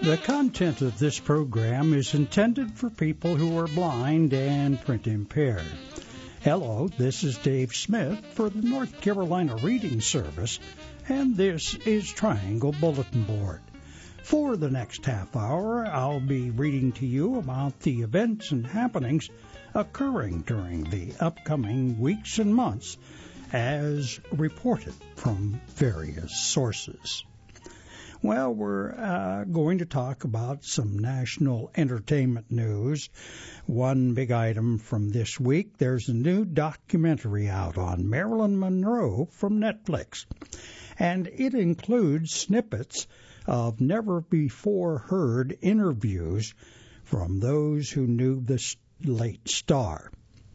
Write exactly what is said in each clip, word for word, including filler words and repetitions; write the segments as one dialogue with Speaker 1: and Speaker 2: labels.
Speaker 1: The content of this program is intended for people who are blind and print impaired. Hello, this is Dave Smith for the North Carolina Reading Service, and this is Triangle Bulletin Board. For the next half hour, I'll be reading to you about the events and happenings occurring during the upcoming weeks and months as reported from various sources. Well, we're uh, going to talk about some national entertainment news. One big item from this week, there's a new documentary out on Marilyn Monroe from Netflix, and it includes snippets of never-before-heard interviews from those who knew the late star.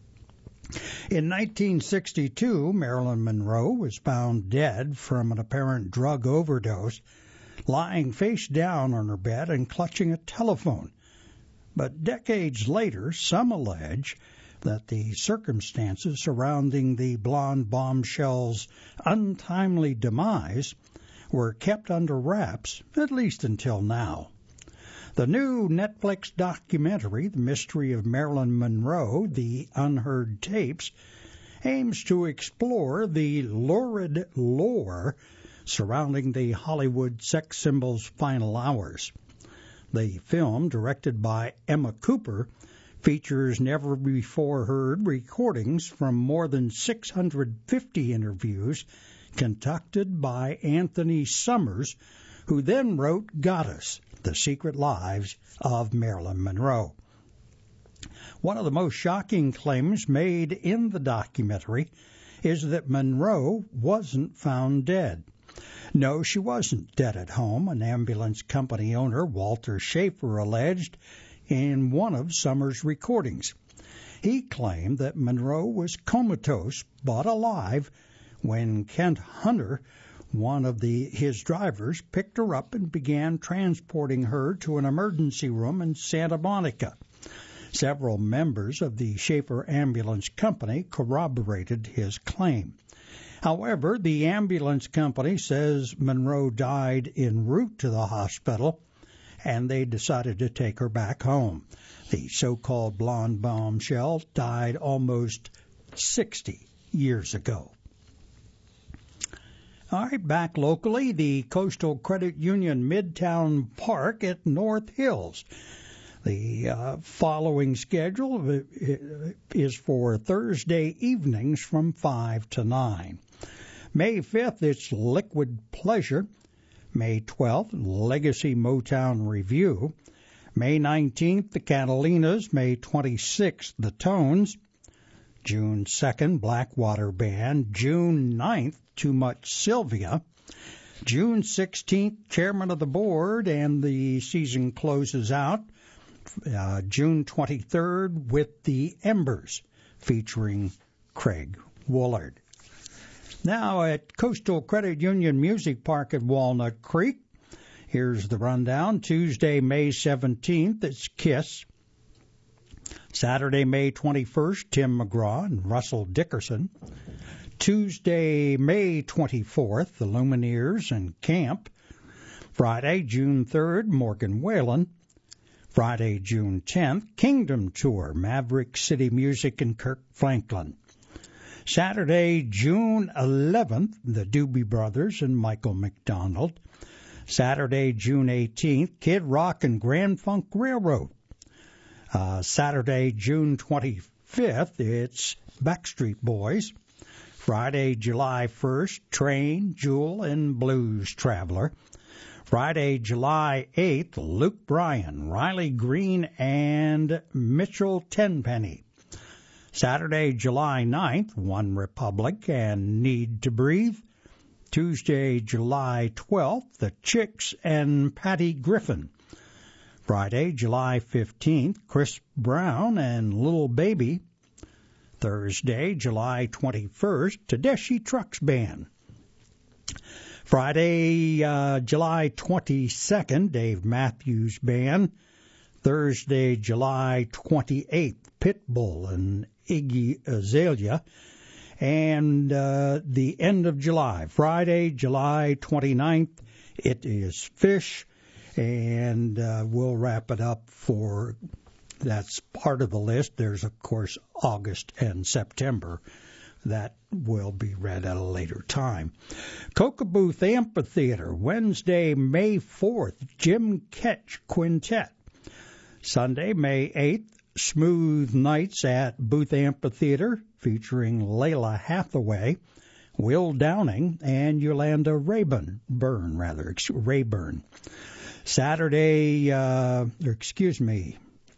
Speaker 1: In nineteen sixty-two, Marilyn Monroe was found dead from an apparent drug overdose, lying face down on her bed and clutching a telephone. But decades later, some allege that the circumstances surrounding the blonde bombshell's untimely demise were kept under wraps, at least until now. The new Netflix documentary, The Mystery of Marilyn Monroe, The Unheard Tapes, aims to explore the lurid lore surrounding the Hollywood sex symbol's final hours. The film, directed by Emma Cooper, features never-before-heard recordings from more than six hundred fifty interviews conducted by Anthony Summers, who then wrote Goddess, The Secret Lives of Marilyn Monroe. One of the most shocking claims made in the documentary is that Monroe wasn't found dead. No, she wasn't dead at home, an ambulance company owner, Walter Schaefer, alleged in one of Summers' recordings. He claimed that Monroe was comatose but alive when Kent Hunter, one of the his drivers, picked her up and began transporting her to an emergency room in Santa Monica. Several members of the Schaefer Ambulance Company corroborated his claim. However, the ambulance company says Monroe died en route to the hospital, and they decided to take her back home. The so-called blonde bombshell died almost sixty years ago. All right, back locally, the Coastal Credit Union Midtown Park at North Hills. The uh, following schedule is for Thursday evenings from five to nine. May fifth, it's Liquid Pleasure. May twelfth, Legacy Motown Review. May nineteenth, the Catalinas. May twenty-sixth, the Tones. June second, Blackwater Band. June ninth, Too Much Sylvia. June sixteenth, Chairman of the Board, and the season closes out uh, June twenty-third with The Embers, featuring Craig Woolard. Now at Coastal Credit Union Music Park at Walnut Creek, here's the rundown. Tuesday, May seventeenth, it's Kiss. Saturday, May twenty-first, Tim McGraw and Russell Dickerson. Tuesday, May twenty-fourth, the Lumineers and Camp. Friday, June third, Morgan Wallen. Friday, June tenth, Kingdom Tour, Maverick City Music and Kirk Franklin. Saturday, June eleventh, the Doobie Brothers and Michael McDonald. Saturday, June eighteenth, Kid Rock and Grand Funk Railroad. Uh, Saturday, June twenty-fifth, it's Backstreet Boys. Friday, July first, Train, Jewel, and Blues Traveler. Friday, July eighth, Luke Bryan, Riley Green, and Mitchell Tenpenny. Saturday, July ninth, One Republic and Need to Breathe. Tuesday, July twelfth, The Chicks and Patty Griffin. Friday, July fifteenth, Chris Brown and Little Baby. Thursday, July twenty-first, Tedeschi Trucks Band. Friday, uh, July twenty-second, Dave Matthews Band. Thursday, July twenty-eighth, Pitbull and Iggy Azalea. And uh, the end of July, Friday, July twenty-ninth, it is Fish And uh, we'll wrap it up for, that's part of the list. There's, of course, August and September. That will be read at a later time. Kokobuth Amphitheater, Wednesday, May fourth, Jim Ketch Quintet. Sunday, May eighth, Smooth Nights at Booth Amphitheater, featuring Layla Hathaway, Will Downing, and Yolanda Rayburn, Burn, rather, Rayburn. Saturday, uh, or excuse me,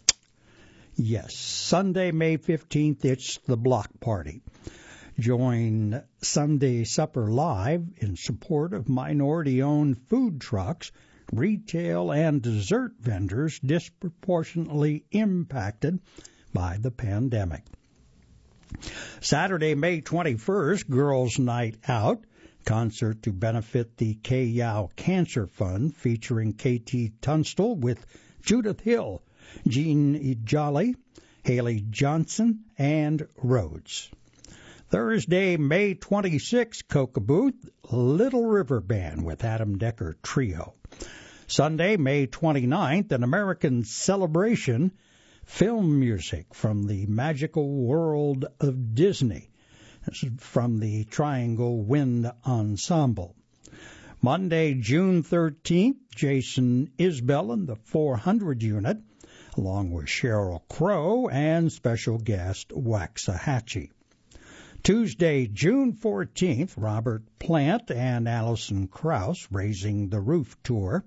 Speaker 1: yes, Sunday, May fifteenth, it's the Block Party. Join Sunday Supper Live in support of minority-owned food trucks, retail and dessert vendors disproportionately impacted by the pandemic. Saturday, May twenty-first, Girls' Night Out, concert to benefit the K-Yow Cancer Fund featuring K T Tunstall with Judith Hill, Jean Jolly, Haley Johnson, and Rhodes. Thursday, May twenty-sixth, Kokobuth, Little River Band with Adam Decker Trio. Sunday, May twenty-ninth, an American Celebration, film music from the magical world of Disney. This is from the Triangle Wind Ensemble. Monday, June thirteenth, Jason Isbell and the four hundred Unit, along with Sheryl Crow and special guest Waxahachie. Tuesday, June fourteenth, Robert Plant and Alison Krauss, Raising the Roof Tour.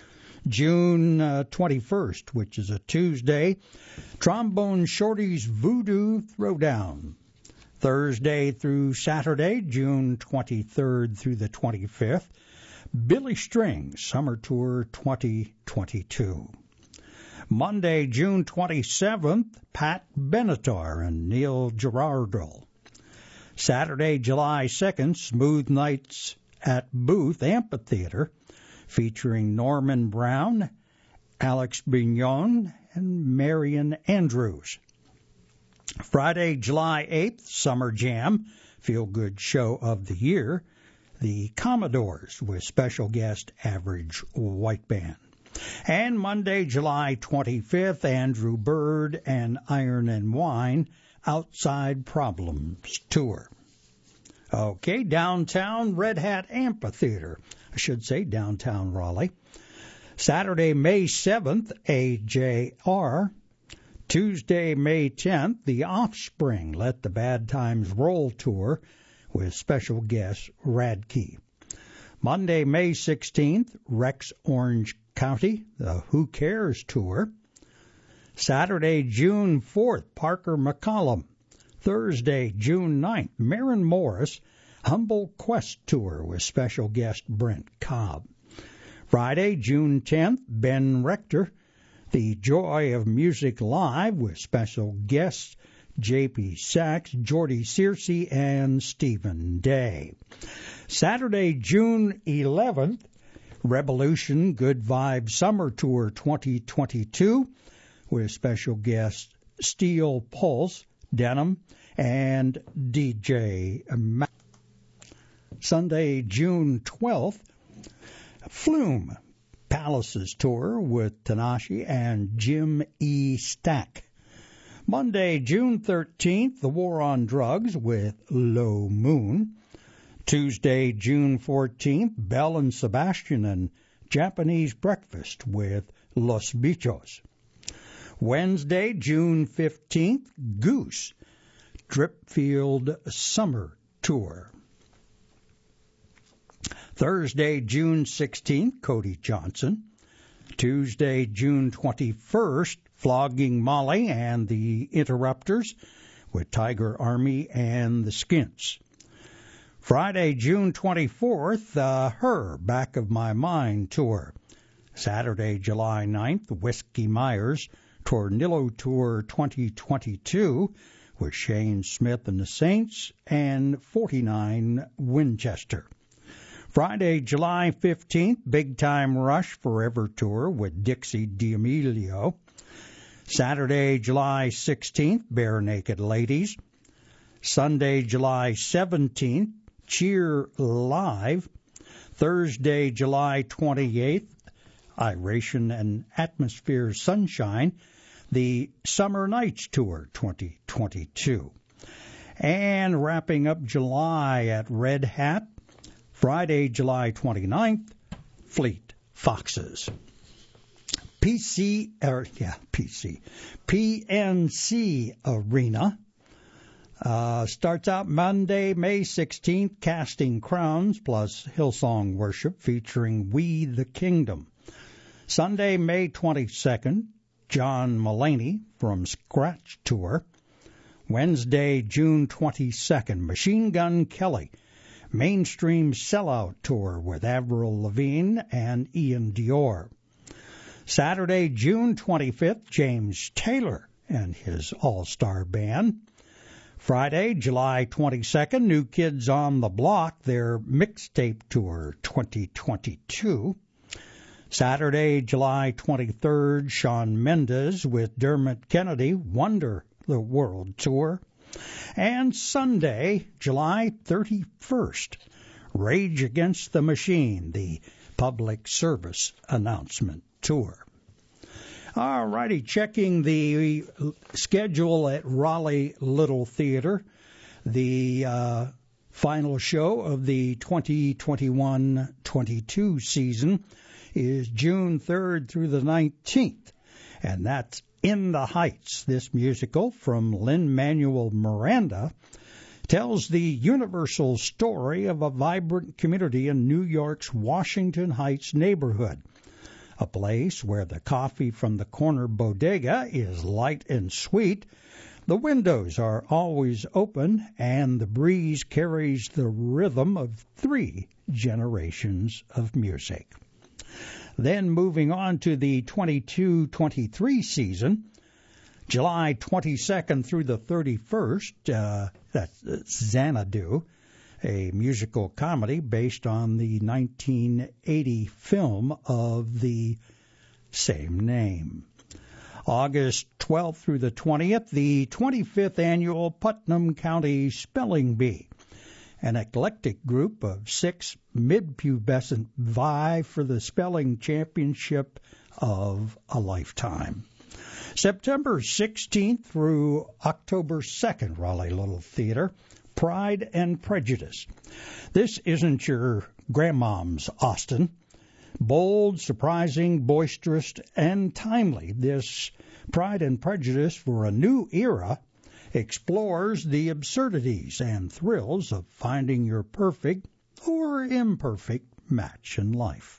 Speaker 1: June uh, twenty-first, which is a Tuesday, Trombone Shorty's Voodoo Throwdown. Thursday through Saturday, June twenty-third through the twenty-fifth, Billy Strings Summer Tour twenty twenty-two. Monday, June twenty-seventh, Pat Benatar and Neil Girardot. Saturday, July second, Smooth Nights at Booth Amphitheater, featuring Norman Brown, Alex Bignon, and Marion Andrews. Friday, July eighth, Summer Jam, feel-good show of the year, the Commodores with special guest Average White Band. And Monday, July twenty-fifth, Andrew Bird and Iron and Wine, Outside Problems Tour. Okay, downtown Red Hat Amphitheater, I should say downtown Raleigh. Saturday, May seventh, A J R. Tuesday, May tenth, The Offspring, Let the Bad Times Roll Tour with special guest Radke. Monday, May sixteenth, Rex Orange County, the Who Cares Tour. Saturday, June fourth, Parker McCollum. Thursday, June ninth, Maren Morris, Humble Quest Tour with special guest Brent Cobb. Friday, June tenth, Ben Rector, The Joy of Music Live with special guests J P Sachs, Jordy Searcy, and Stephen Day. Saturday, June eleventh, Revolution Good Vibe Summer Tour twenty twenty-two with special guests Steel Pulse, Denim, and D J Mac. Sunday, June twelfth, Flume Palaces Tour with Tanashi and Jim E. Stack. Monday, June thirteenth, The War on Drugs with Low Moon. Tuesday, June fourteenth, Belle and Sebastian and Japanese Breakfast with Los Bichos. Wednesday, June fifteenth, Goose, Dripfield Summer Tour. Thursday, June sixteenth, Cody Johnson. Tuesday, June twenty-first, Flogging Molly and the Interrupters with Tiger Army and the Skints. Friday, June twenty-fourth, uh, Her Back of My Mind Tour. Saturday, July ninth, Whiskey Myers Tornillo Tour twenty twenty-two with Shane Smith and the Saints and forty-nine Winchester. Friday, July fifteenth, Big Time Rush Forever Tour with Dixie D'Amelio. Saturday, July sixteenth, Bare Naked Ladies. Sunday, July seventeenth, Cheer Live. Thursday, July twenty-eighth, Iration and Atmosphere Sunshine, the Summer Nights Tour twenty twenty-two. And wrapping up July at Red Hat, Friday, July twenty-ninth, Fleet Foxes. P C, or yeah, P C, P N C Arena uh, starts out Monday, May sixteenth, Casting Crowns plus Hillsong Worship featuring We the Kingdom. Sunday, May twenty-second, John Mulaney from Scratch Tour. Wednesday, June twenty-second, Machine Gun Kelly, Mainstream Sellout Tour with Avril Lavigne and Ian Dior. Saturday, June twenty-fifth, James Taylor and his all-star band. Friday, July twenty-second, New Kids on the Block, their Mixtape Tour twenty twenty-two. Saturday, July twenty-third, Shawn Mendes with Dermot Kennedy, Wonder the World Tour. And Sunday, July thirty-first, Rage Against the Machine, the Public Service Announcement Tour. All righty, checking the schedule at Raleigh Little Theater. The uh, final show of the twenty twenty-one twenty-two season is June third through the nineteenth, and that's In the Heights. This musical from Lin-Manuel Miranda tells the universal story of a vibrant community in New York's Washington Heights neighborhood, a place where the coffee from the corner bodega is light and sweet, the windows are always open, and the breeze carries the rhythm of three generations of music. Then moving on to the twenty-two twenty-three season, July twenty-second through the thirty-first, uh, that's Xanadu, a musical comedy based on the nineteen eighty film of the same name. August twelfth through the twentieth, the twenty-fifth annual Putnam County Spelling Bee, an eclectic group of six mid-pubescent vie for the spelling championship of a lifetime. September sixteenth through October second, Raleigh Little Theater, Pride and Prejudice. This isn't your grandmom's Austen. Bold, surprising, boisterous, and timely, this Pride and Prejudice for a new era explores the absurdities and thrills of finding your perfect or imperfect match in life.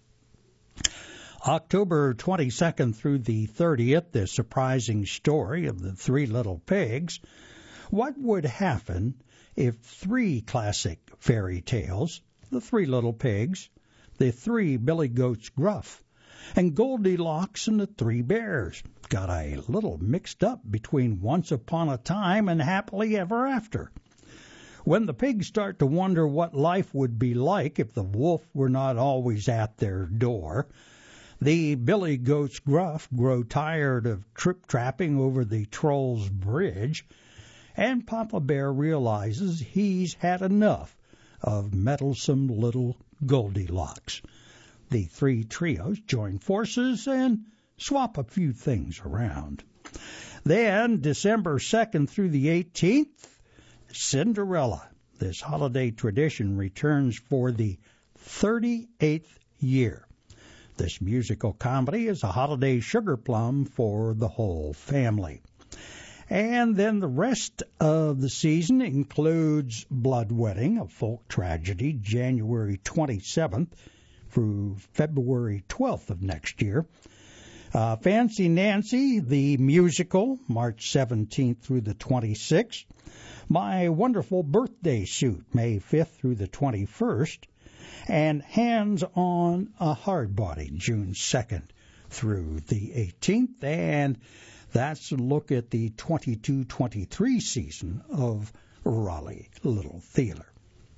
Speaker 1: October twenty-second through the thirtieth, the surprising story of the Three Little Pigs. What would happen if three classic fairy tales, the Three Little Pigs, the Three Billy Goats Gruff, and Goldilocks and the Three Bears, got a little mixed up between Once Upon a Time and Happily Ever After? When the pigs start to wonder what life would be like if the wolf were not always at their door, the Billy Goats Gruff grow tired of trip-trapping over the Troll's Bridge, and Papa Bear realizes he's had enough of meddlesome little Goldilocks. The three trios join forces and swap a few things around. Then, December second through the eighteenth, Cinderella. This holiday tradition returns for the thirty-eighth year. This musical comedy is a holiday sugar plum for the whole family. And then the rest of the season includes Blood Wedding, a folk tragedy, January twenty-seventh through February twelfth of next year. Uh, Fancy Nancy, the musical, March seventeenth through the twenty-sixth. My Wonderful Birthday Suit, May fifth through the twenty-first. And Hands on a Hardbody, June second through the eighteenth. And that's a look at the twenty-two twenty-three season of Raleigh Little Theater.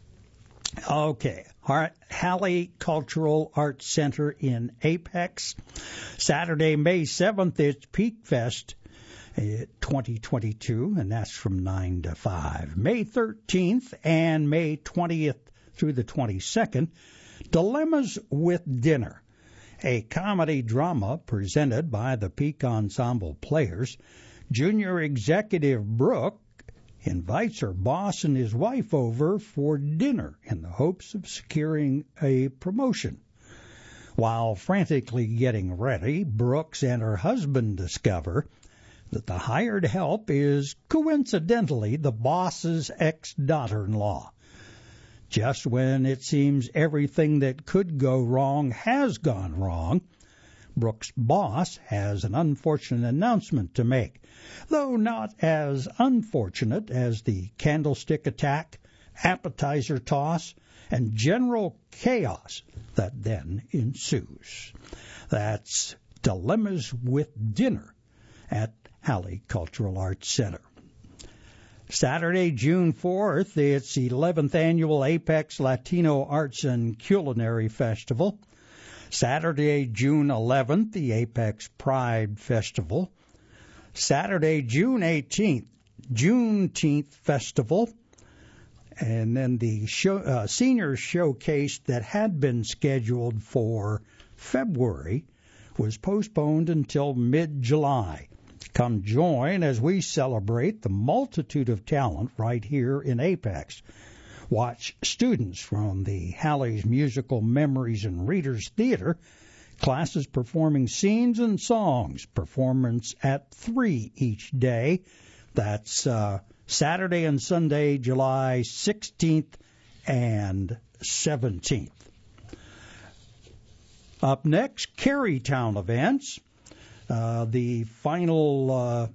Speaker 1: Okay, Halley Cultural Arts Center in Apex. Saturday, May seventh, it's Peak Fest twenty twenty-two, and that's from nine to five. May thirteenth and May twentieth through the twenty-second, Dilemmas with Dinner, a comedy drama presented by the Peak Ensemble Players. Junior executive Brooke invites her boss and his wife over for dinner in the hopes of securing a promotion. While frantically getting ready, Brooks and her husband discover that the hired help is coincidentally the boss's ex-daughter-in-law. Just when it seems everything that could go wrong has gone wrong, Brooks' boss has an unfortunate announcement to make, though not as unfortunate as the candlestick attack, appetizer toss, and general chaos that then ensues. That's Dilemmas with Dinner at Halley Cultural Arts Center. Saturday, June fourth, it's the eleventh Annual Apex Latino Arts and Culinary Festival. Saturday, June eleventh, the Apex Pride Festival. Saturday, June eighteenth, Juneteenth Festival. And then the show, uh, senior showcase that had been scheduled for February was postponed until mid-July. Come join as we celebrate the multitude of talent right here in Apex. Watch students from the Halley's Musical Memories and Readers Theater, classes performing scenes and songs, performance at three each day. That's uh, Saturday and Sunday, July sixteenth and seventeenth. Up next, Carytown events. Uh, the final uh,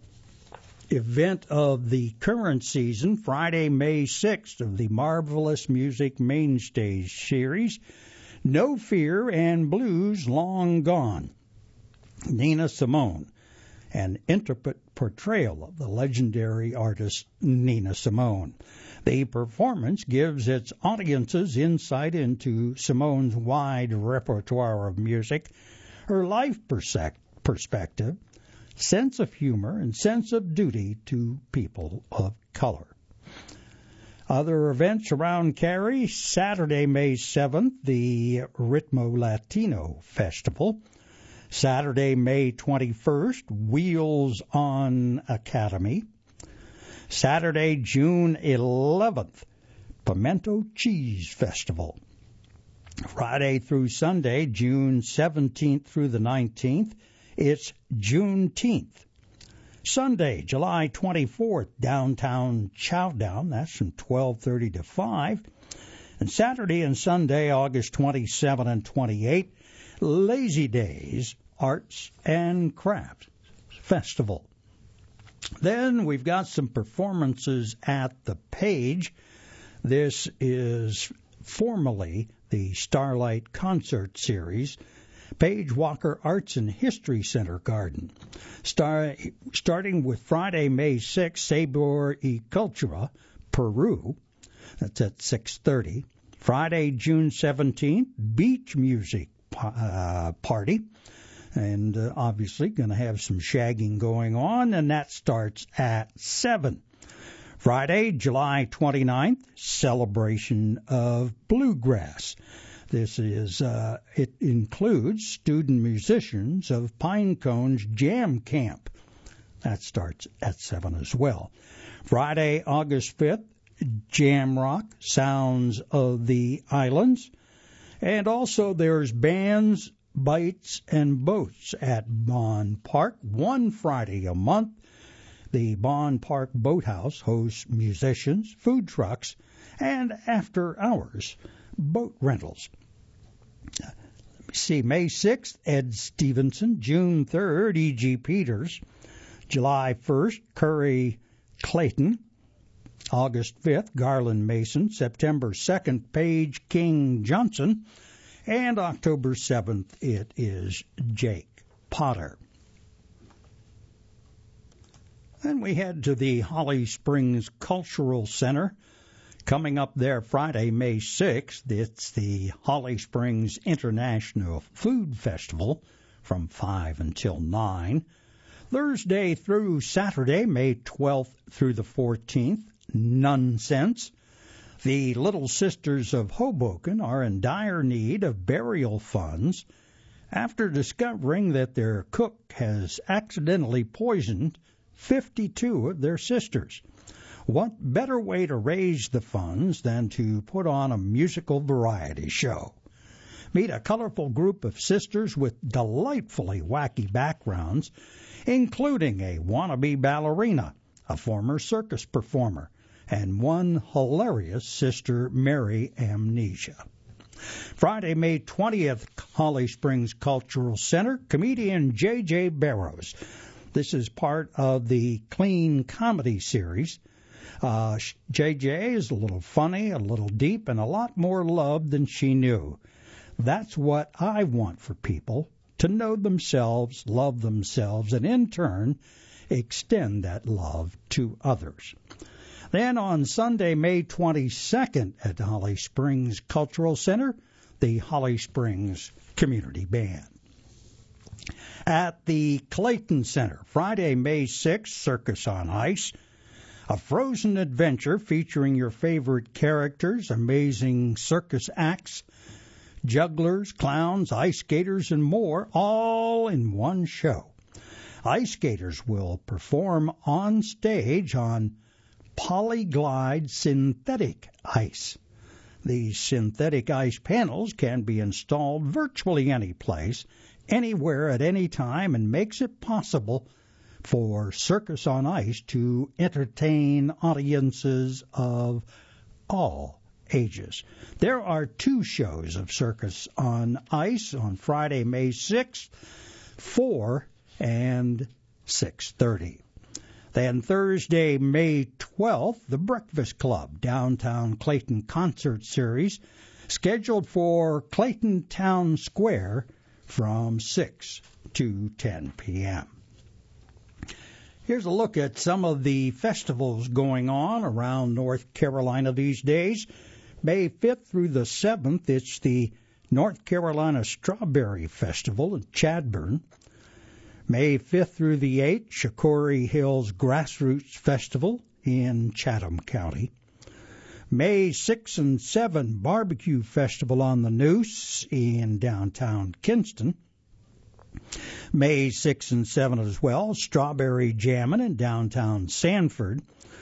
Speaker 1: event of the current season, Friday, May sixth, of the Marvelous Music Mainstage Series, No Fear and Blues Long Gone. Nina Simone, an intricate portrayal of the legendary artist Nina Simone. The performance gives its audiences insight into Simone's wide repertoire of music, her life perspective, perspective, sense of humor, and sense of duty to people of color. Other events around Cary, Saturday, May seventh, the Ritmo Latino Festival. Saturday, May twenty-first, Wheels on Academy. Saturday, June eleventh, Pimento Cheese Festival. Friday through Sunday, June seventeenth through the nineteenth, it's Juneteenth. Sunday, July twenty-fourth, Downtown Chowdown. That's from twelve thirty to five. And Saturday and Sunday, August twenty-seventh and twenty-eighth, Lazy Days Arts and Crafts Festival. Then we've got some performances at the Page. This is formerly the Starlight Concert Series, Page Walker Arts and History Center Garden. Star, starting with Friday, May sixth, Sabor y Cultura, Peru. That's at six thirty. Friday, June seventeenth, Beach Music uh, Party. And uh, obviously going to have some shagging going on, and that starts at seven. Friday, July twenty-ninth, Celebration of Bluegrass. This is, uh, it includes student musicians of Pinecone's Jam Camp. That starts at seven as well. Friday, August fifth, Jam Rock, Sounds of the Islands. And also there's Bands, Bites, and Boats at Bond Park, one Friday a month. The Bond Park Boathouse hosts musicians, food trucks, and after-hours boat rentals. Let me see, May sixth, Ed Stevenson. June third, E G. Peters. July first, Curry Clayton. August fifth, Garland Mason. September second, Paige King Johnson. And October seventh, it is Jake Potter. Then we head to the Holly Springs Cultural Center. Coming up there Friday, May sixth, it's the Holly Springs International Food Festival from five until nine. Thursday through Saturday, May twelfth through the fourteenth, Nonsense. The Little Sisters of Hoboken are in dire need of burial funds, after discovering that their cook has accidentally poisoned fifty-two of their sisters. What better way to raise the funds than to put on a musical variety show? Meet a colorful group of sisters with delightfully wacky backgrounds, including a wannabe ballerina, a former circus performer, and one hilarious Sister Mary Amnesia. Friday, May twentieth, Holly Springs Cultural Center, comedian J J Barrows. This is part of the Clean Comedy series. Uh, J J is a little funny, a little deep, and a lot more loved than she knew. That's what I want for people, to know themselves, love themselves, and in turn, extend that love to others. Then on Sunday, May twenty-second at the Holly Springs Cultural Center, the Holly Springs Community Band. At the Clayton Center, Friday, May sixth, Circus on Ice, a frozen adventure featuring your favorite characters, amazing circus acts, jugglers, clowns, ice skaters, and more, all in one show. Ice skaters will perform on stage on Polyglide synthetic ice. These synthetic ice panels can be installed virtually any place, anywhere at any time, and makes it possible for Circus on Ice to entertain audiences of all ages. There are two shows of Circus on Ice on Friday, May sixth, four and six thirty. Then Thursday, May twelfth, the Breakfast Club Downtown Clayton Concert Series, scheduled for Clayton Town Square from six to ten p.m. Here's a look at some of the festivals going on around North Carolina these days. May fifth through the seventh, it's the North Carolina Strawberry Festival in Chadbourn. May fifth through the eighth, Shakori Hills Grassroots Festival in Chatham County. May sixth and seventh, Barbecue Festival on the Noose in downtown Kinston. May sixth and seventh as well, Strawberry Jammin' in downtown Sanford.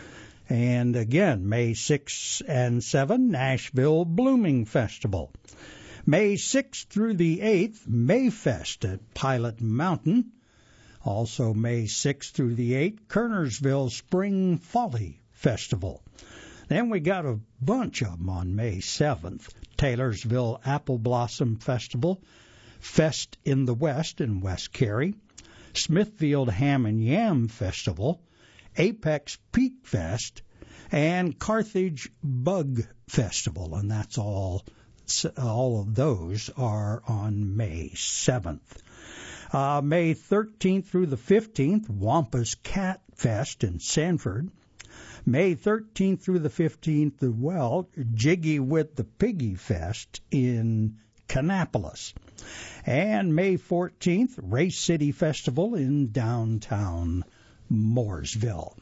Speaker 1: And again, May sixth and seventh, Nashville Blooming Festival. May sixth through the eighth, Mayfest at Pilot Mountain. Also May sixth through the eighth, Kernersville Spring Folly Festival. Then we got a bunch of them on May seventh. Taylorsville Apple Blossom Festival, Fest in the West in West Cary, Smithfield Ham and Yam Festival, Apex Peak Fest, and Carthage Bug Festival. And that's all, all of those are on May seventh. Uh, May thirteenth through the fifteenth, Wampus Cat Fest in Sanford. May thirteenth through the fifteenth, the well, Jiggy with the Piggy Fest in Kannapolis. And May fourteenth, Race City Festival in downtown Mooresville.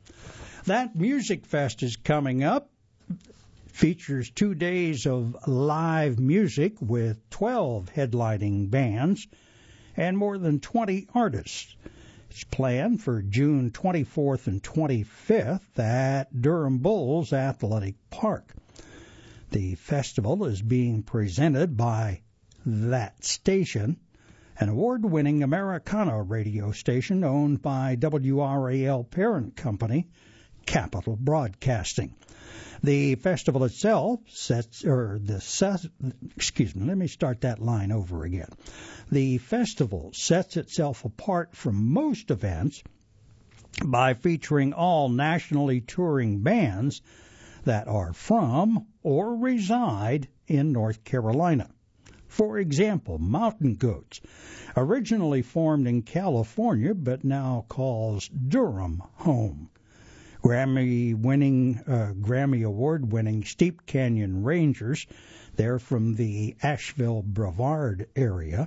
Speaker 1: That Music Fest is coming up. Features two days of live music with twelve headlining bands and more than twenty artists. It's planned for June twenty-fourth and twenty-fifth at Durham Bulls Athletic Park. The festival is being presented by That Station, an award-winning Americana radio station owned by W R A L parent company, Capital Broadcasting. The festival itself sets, or the, excuse me, let me start that line over again. The festival sets itself apart from most events by featuring all nationally touring bands that are from or reside in North Carolina. For example, Mountain Goats, originally formed in California but now calls Durham home. Grammy-winning, uh, Grammy Award-winning Steep Canyon Rangers, they're from the Asheville Brevard area.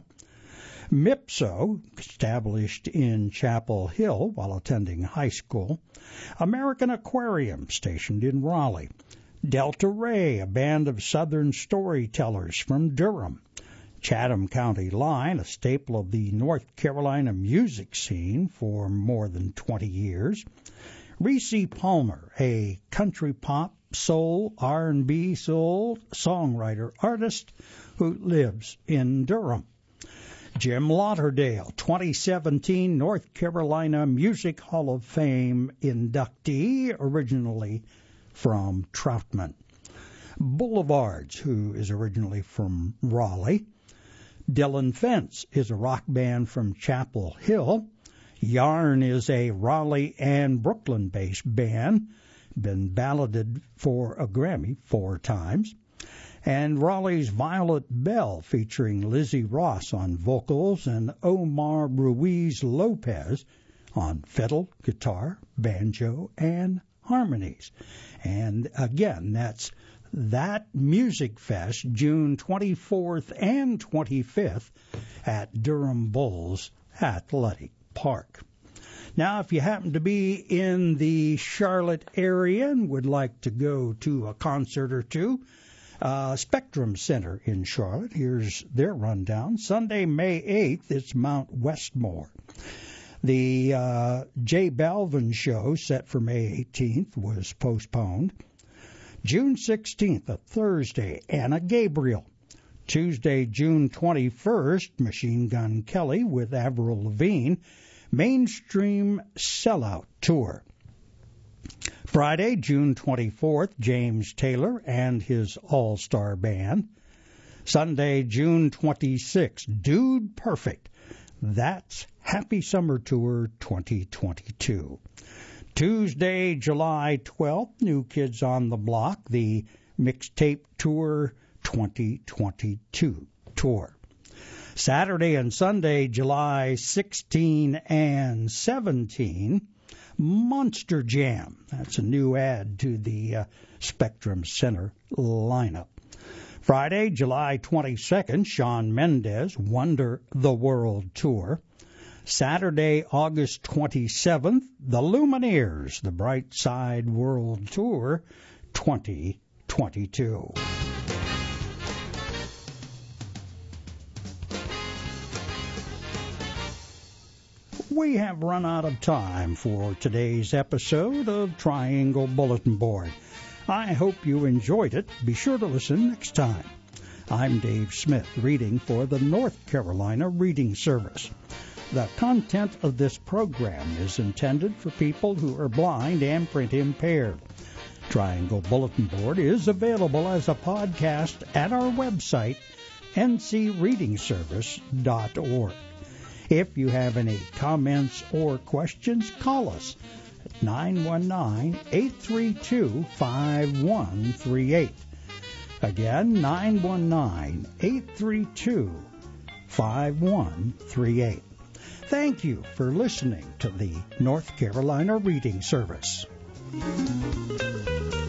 Speaker 1: Mipso, established in Chapel Hill while attending high school. American Aquarium, stationed in Raleigh. Delta Ray, a band of Southern storytellers from Durham. Chatham County Line, a staple of the North Carolina music scene for more than twenty years. Reese Palmer, a country pop, soul, R and B soul songwriter artist who lives in Durham. Jim Lauderdale, twenty seventeen North Carolina Music Hall of Fame inductee, originally from Troutman. Boulevards, who is originally from Raleigh. Dylan Fence is a rock band from Chapel Hill. Yarn is a Raleigh and Brooklyn-based band, been balloted for a Grammy four times. And Raleigh's Violet Bell, featuring Lizzie Ross on vocals and Omar Ruiz Lopez on fiddle, guitar, banjo, and harmonies. And again, that's That Music Fest, June twenty-fourth and twenty-fifth at Durham Bulls Athletic Park. Now, if you happen to be in the Charlotte area and would like to go to a concert or two, uh, Spectrum Center in Charlotte, here's their rundown. Sunday, May eighth, it's Mount Westmore. The uh, J Balvin show, set for May eighteenth, was postponed. June sixteenth, a Thursday, Anna Gabriel. Tuesday, June twenty-first, Machine Gun Kelly with Avril Lavigne, Mainstream Sellout Tour. Friday, June twenty-fourth, James Taylor and his All-Star Band. Sunday, June twenty-sixth, Dude Perfect. That's Happy Summer Tour twenty twenty-two. Tuesday, July twelfth, New Kids on the Block, the Mixtape Tour twenty twenty-two tour. Saturday and Sunday, July sixteenth and seventeenth, Monster Jam. That's a new add to the uh, Spectrum Center lineup. Friday, July twenty-second, Shawn Mendes, Wonder the World Tour. Saturday, August twenty-seventh, the Lumineers, the Bright Side World Tour twenty twenty-two. We have run out of time for today's episode of Triangle Bulletin Board. I hope you enjoyed it. Be sure to listen next time. I'm Dave Smith, reading for the North Carolina Reading Service. The content of this program is intended for people who are blind and print impaired. Triangle Bulletin Board is available as a podcast at our website, n c reading service dot org. If you have any comments or questions, call us at nine one nine, eight three two, five one three eight. Again, nine one nine, eight three two, five one three eight. Thank you for listening to the North Carolina Reading Service.